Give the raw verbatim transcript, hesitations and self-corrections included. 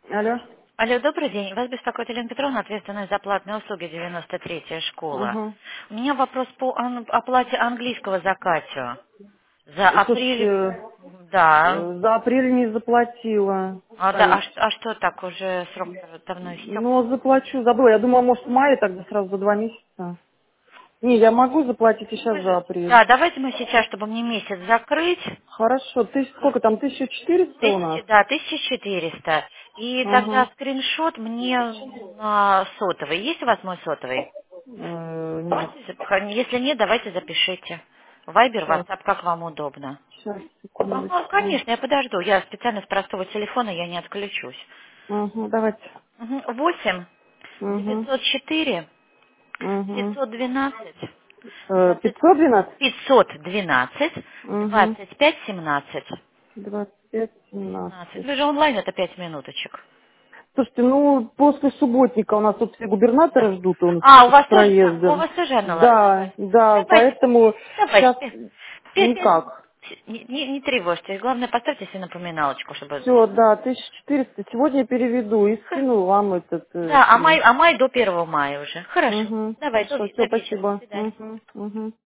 Алло. Алло, добрый день. Вас беспокоит Елена Петровна, ответственная за платные услуги девяносто третья школа. Угу. У меня вопрос по ан- оплате английского за Катю. За апрель... Слушайте, Да. э, за апрель не заплатила. А, да, а, Ай, ш- а что так, уже срок давно истек? ну, заплачу, забыла. Я думала, может, в мае тогда сразу за два месяца. Не, я могу заплатить и сейчас за апрель. Да, давайте мы сейчас, чтобы мне месяц закрыть. Хорошо. Тысяч, сколько там, тысяча четыреста у нас? Тысяча, да, тысяча четыреста. И тогда Угу. скриншот мне на сотовый. Есть у вас мой сотовый? Э, нет. Можете зап- Если нет, давайте запишите. Вайбер, Сейчас, WhatsApp, как вам удобно. сейчас, Ага, секундочку. конечно, я подожду. Я специально с простого телефона, я не отключусь. Угу, давайте. Восемь Угу. девятьсот четыре Угу. пятьсот двенадцать Э, двадцать пятьсот двенадцать? пятьсот двенадцать Угу. двадцать пять семнадцать. двадцать пять семнадцать. семнадцать. Вы же онлайн, это пять минуточек. Слушайте, ну, после субботника у нас тут все губернаторы ждут, он А, у с вас тоже там? У проездом. вас тоже онлайн? Да, да, Давайте, поэтому давайте. сейчас Пять, пять минут. никак. Не, не- не тревожьтесь. Главное, поставьте себе напоминалочку, чтобы... Все, да, тысяча четыреста. Сегодня я переведу и Х- скину вам этот э, Да, а май, скрин. а май до первого мая уже. Хорошо. Угу, Давай, до, хорошо, до все, вечера. До спасибо. свидания. Угу, угу.